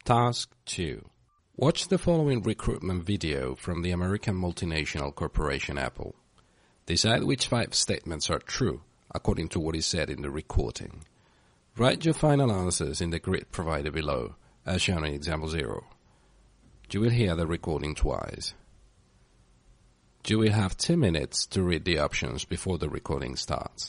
Task 2. Watch the following recruitment video from the American multinational corporation Apple. Decide which 5 statements are true according to what is said in the recording. Write your final answers in the grid provided below, as shown in example 0. You will hear the recording twice. You will have 2 minutes to read the options before the recording starts.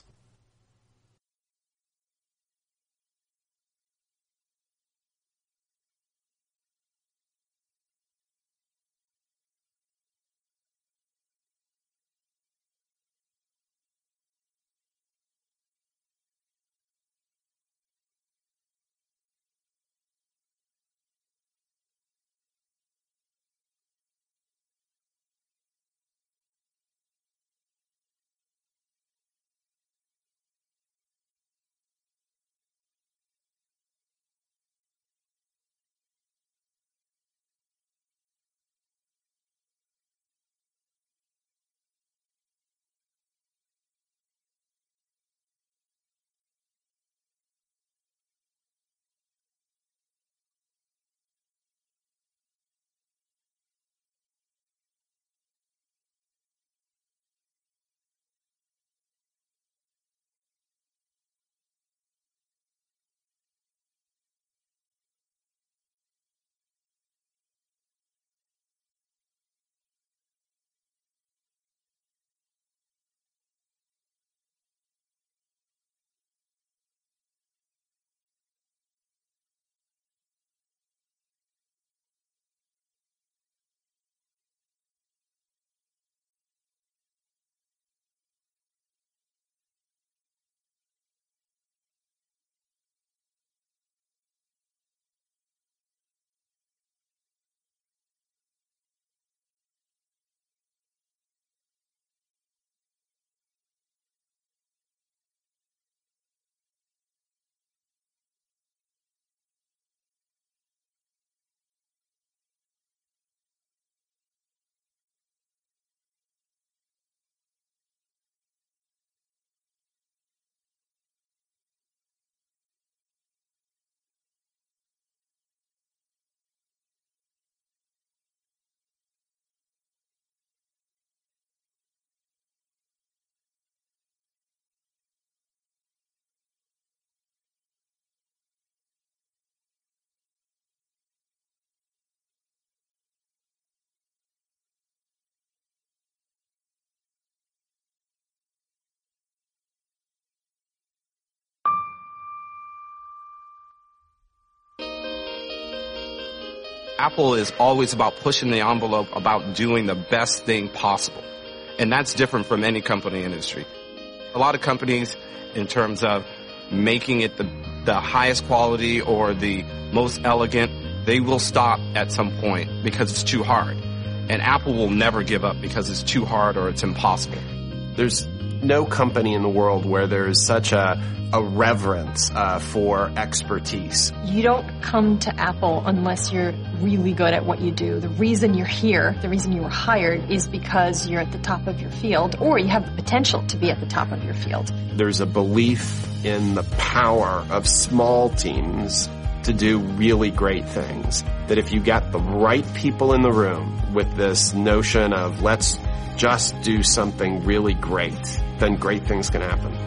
Apple is always about pushing the envelope, about doing the best thing possible. And that's different from any company industry. A lot of companies, in terms of making it the highest quality or the most elegant, they will stop at some point because it's too hard. And Apple will never give up because it's too hard or it's impossible. There's no company in the world where there's such a reverence for expertise. You don't come to Apple unless you're really good at what you do. The reason you're here, the reason you were hired, is because you're at the top of your field, or you have the potential to be at the top of your field. There's a belief in the power of small teams to do really great things. That if you get the right people in the room with this notion of let's just do something really great, then great things can happen.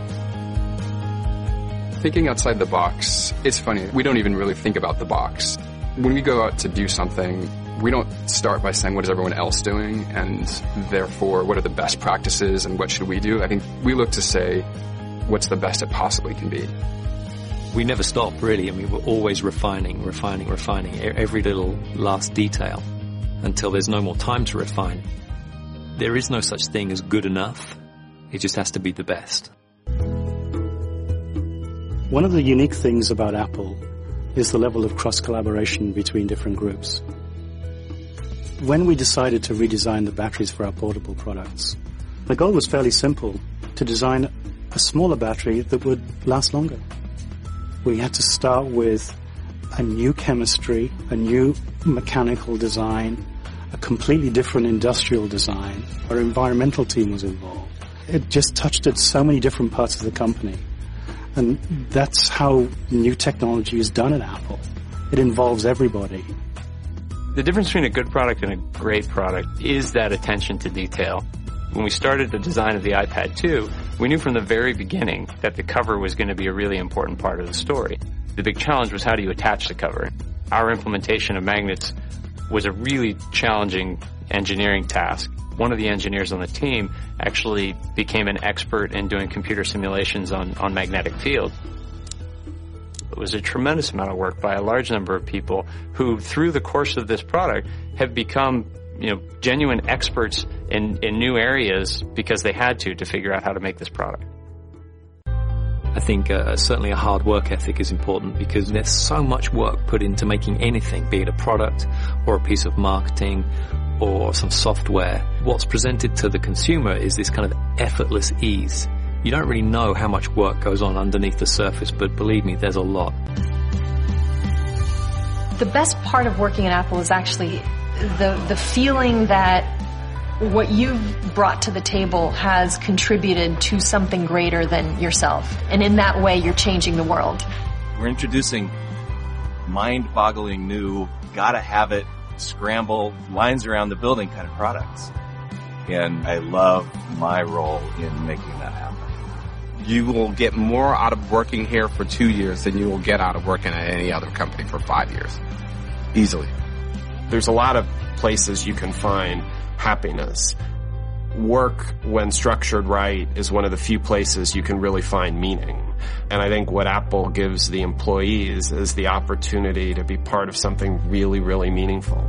Thinking outside the box, it's funny, we don't even really think about the box. When we go out to do something, we don't start by saying what is everyone else doing and therefore what are the best practices and what should we do. I think we look to say what's the best it possibly can be. We never stop really. I mean, we're always refining every little last detail until there's no more time to refine. There is no such thing as good enough. It just has to be the best. One of the unique things about Apple is the level of cross-collaboration between different groups. When we decided to redesign the batteries for our portable products, the goal was fairly simple, to design a smaller battery that would last longer. We had to start with a new chemistry, a new mechanical design, a completely different industrial design. Our environmental team was involved. It just touched at so many different parts of the company. And that's how new technology is done at Apple. It involves everybody. The difference between a good product and a great product is that attention to detail. When we started the design of the iPad 2, we knew from the very beginning that the cover was going to be a really important part of the story. The big challenge was, how do you attach the cover? Our implementation of magnets was a really challenging engineering task. One of the engineers on the team actually became an expert in doing computer simulations on magnetic fields. It was a tremendous amount of work by a large number of people who, through the course of this product, have become, genuine experts in new areas because they had to figure out how to make this product. I think certainly a hard work ethic is important, because there's so much work put into making anything, be it a product or a piece of marketing or some software. What's presented to the consumer is this kind of effortless ease. You don't really know how much work goes on underneath the surface, but believe me, there's a lot. The best part of working at Apple is actually the feeling that what you've brought to the table has contributed to something greater than yourself. And in that way, you're changing the world. We're introducing mind-boggling new, gotta have it, scramble, lines around the building kind of products. And I love my role in making that happen. You will get more out of working here for 2 years than you will get out of working at any other company for 5 years. Easily. There's a lot of places you can find happiness. Work, when structured right, is one of the few places you can really find meaning. And I think what Apple gives the employees is the opportunity to be part of something really, really meaningful.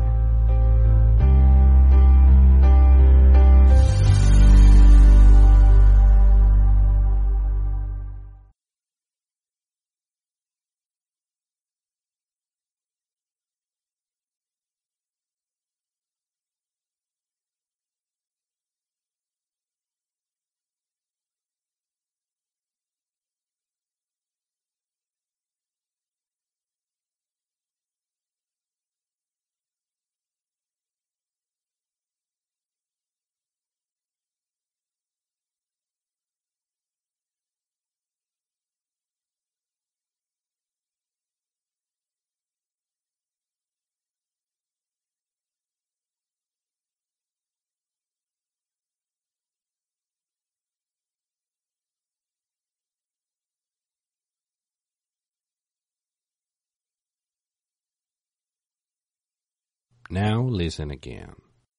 Now listen again.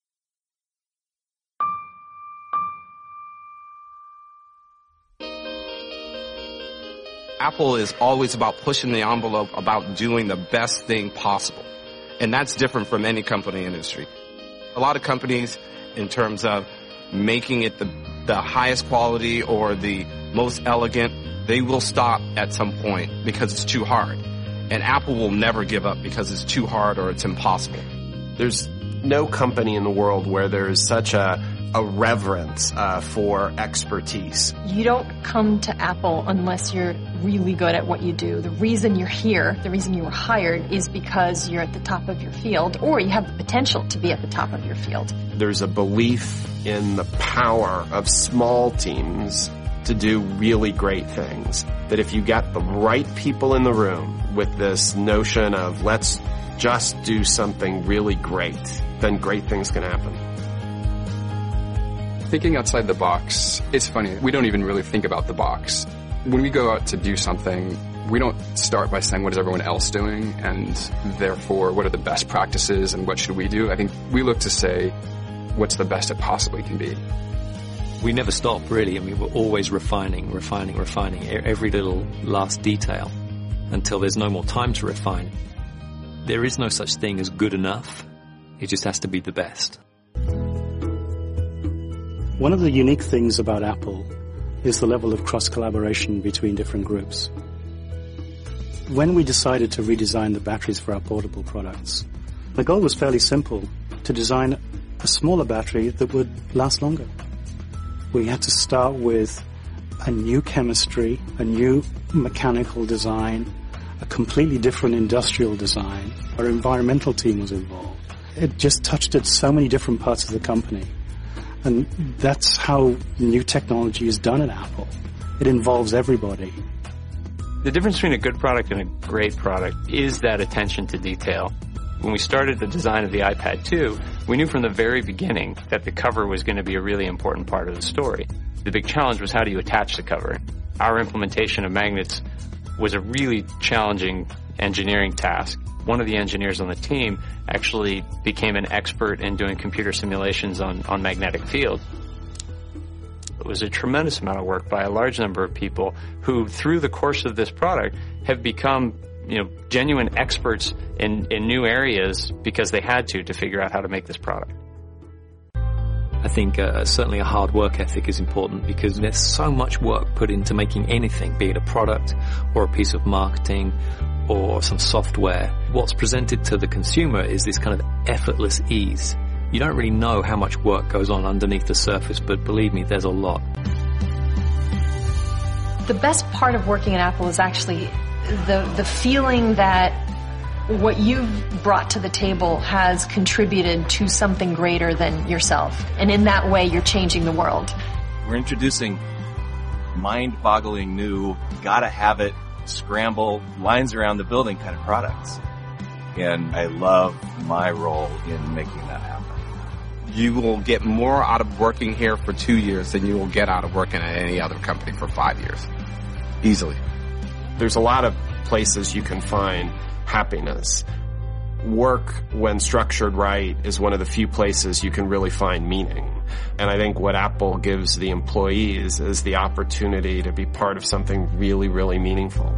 Apple is always about pushing the envelope, about doing the best thing possible. And that's different from any company industry. A lot of companies, in terms of making it the highest quality or the most elegant, they will stop at some point because it's too hard. And Apple will never give up because it's too hard or it's impossible. There's no company in the world where there is such a reverence for expertise. You don't come to Apple unless you're really good at what you do. The reason you're here, the reason you were hired, is because you're at the top of your field, or you have the potential to be at the top of your field. There's a belief in the power of small teams to do really great things. That if you get the right people in the room with this notion of let's just do something really great, then great things can happen. Thinking outside the box, it's funny, we don't even really think about the box. When we go out to do something, we don't start by saying what is everyone else doing, and therefore what are the best practices and what should we do. I think we look to say what's the best it possibly can be. We never stop, really. I mean, we're always refining every little last detail until there's no more time to refine. There is no such thing as good enough. It just has to be the best. One of the unique things about Apple is the level of cross-collaboration between different groups. When we decided to redesign the batteries for our portable products, the goal was fairly simple: to design a smaller battery that would last longer. We had to start with a new chemistry, a new mechanical design, a completely different industrial design. Our environmental team was involved. It just touched at so many different parts of the company. And that's how new technology is done at Apple. It involves everybody. The difference between a good product and a great product is that attention to detail. When we started the design of the iPad 2, we knew from the very beginning that the cover was going to be a really important part of the story. The big challenge was, how do you attach the cover? Our implementation of magnets was a really challenging engineering task. One of the engineers on the team actually became an expert in doing computer simulations on magnetic fields. It was a tremendous amount of work by a large number of people who, through the course of this product, have become, genuine experts in new areas because they had to figure out how to make this product. I think certainly a hard work ethic is important, because there's so much work put into making anything, be it a product or a piece of marketing or some software. What's presented to the consumer is this kind of effortless ease. You don't really know how much work goes on underneath the surface, but believe me, there's a lot. The best part of working at Apple is actually the feeling that what you've brought to the table has contributed to something greater than yourself. And in that way, you're changing the world. We're introducing mind-boggling new, gotta have it, scramble, lines around the building kind of products. And I love my role in making that happen. You will get more out of working here for 2 years than you will get out of working at any other company for 5 years. Easily. There's a lot of places you can find happiness. Work, when structured right, is one of the few places you can really find meaning. And I think what Apple gives the employees is the opportunity to be part of something really, really meaningful.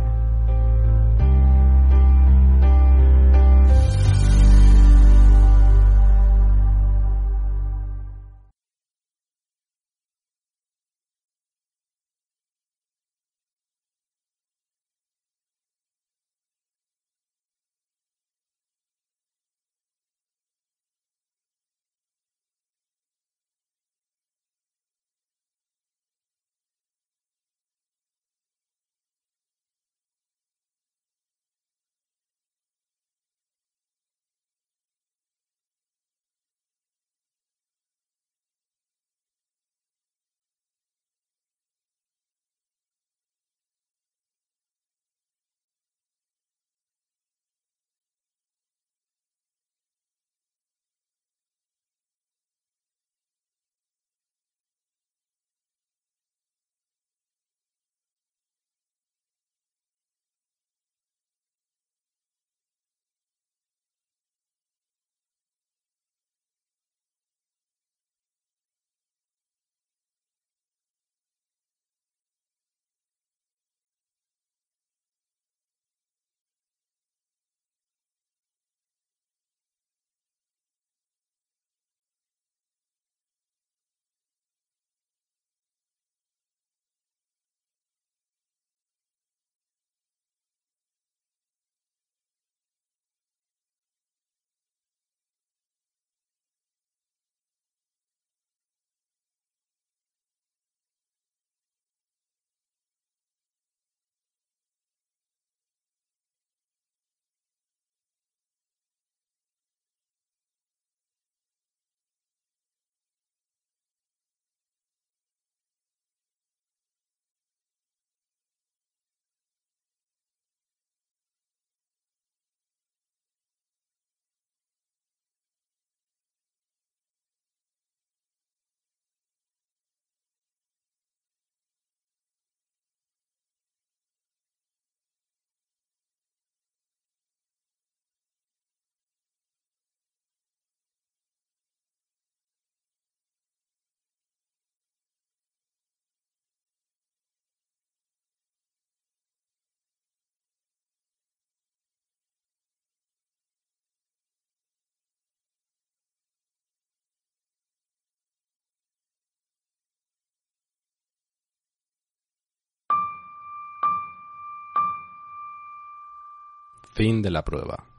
Fin de la prueba.